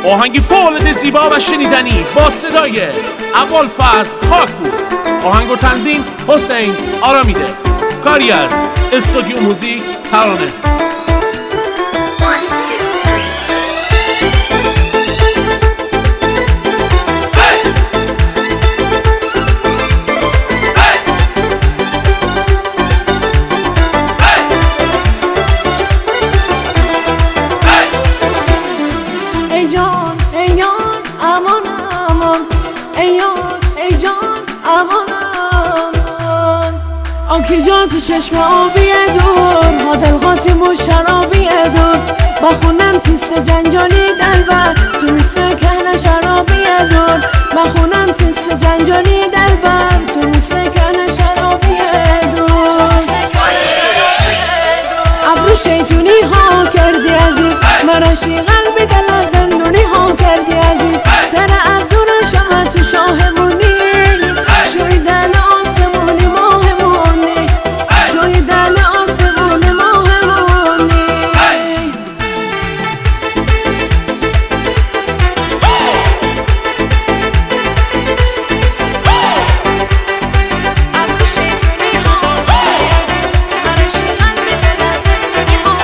آهنگی فوق‌العاده زیبا و شنیدنی با صدای ابوالفضل خاکپور. آهنگ و تنظیم حسین آرامیده. کاری از استودیو موزیک ترانه. آنکه جا تو چشم آبی دور حادلقاتی و شرابی دور بخونم تیست جنجالی دلبر تو مثل کهن شرابی دور بخونم تیست جنجالی دلبر تو مثل کهن شرابی دور ابرو شیطونی ها کردی عزیز مرشی قلبی دل زندونی ها کردی عزیز تره از دور شمع تو شاهمونی شوی دل آسمونی ماهمونی شوی دل آسمونی ماهمونی ابرو شیطونی ها کردی عزیز مرشی قلبی دل زندونی ها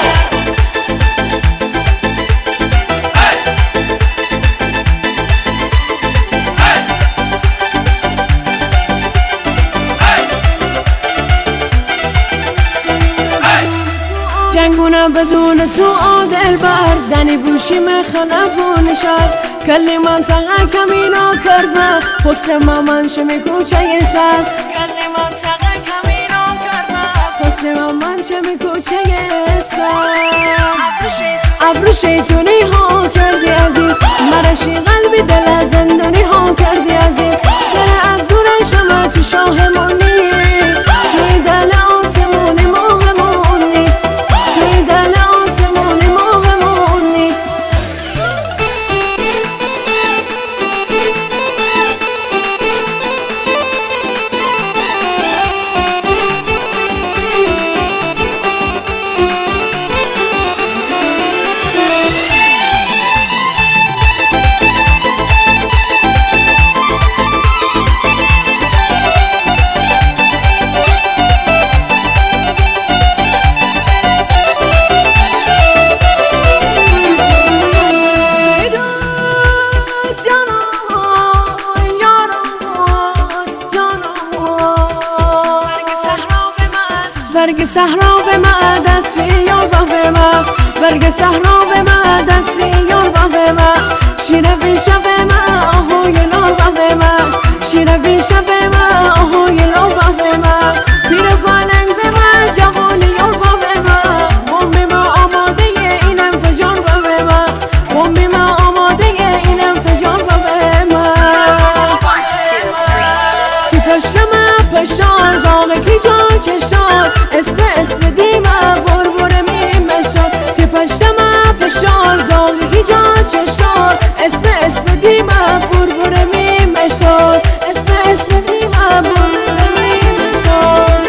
جنگونم بدون تو آدل بر دنی بوشی مخنبون شد کلی منطقه کمینا کردن حسن مامان شمی کوچه سر کلی منطقه کمینا کردن حسن مامان شمی کوچه سر ابرو شیطونی ها کردی عزیز مرشی قلبی دل زندونی ها کردی عزیز تره از دور شمع تو شاهمونی شوی دل آسمونی ماهمونی شوی دل آسمونی ماهمونی برگ صحرا به من دستی یار به من برگ صحرا به من دستی یار به من شیر ویشه به من آهوی لار به من شیر ویشه به من آهوی لار به من پیر پالنگ به من جوانی یار به من بومی ما آماده این انفجار به من بومی ما آماده این انفجار به من تو پشت من پشان دامه کی جان چشان اسم دیمه بربره می مشان تو پشت من پشان زاغی جان چشان اسم دیمه بربره می مشان اسم دیمه بربره می مشان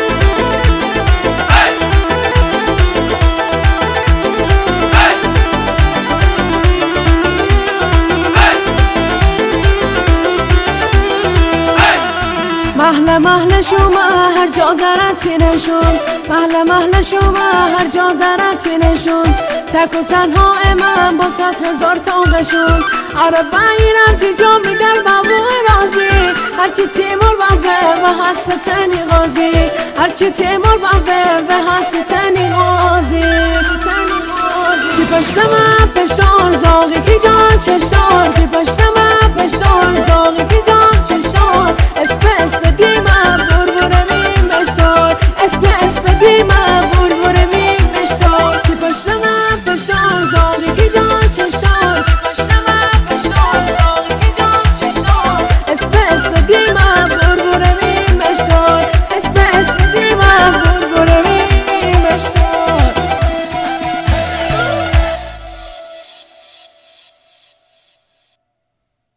محل شما هر جا دارد تیرشون محل شما هر جا دارد تیرشون تک و تنها من با 100,000 تاقشون آره بایرم تیجا میدن بابو رازی هرچی تیمور بابه و هستنی غازی هرچی تیمور بابه و هستنی غازی پشت من پشان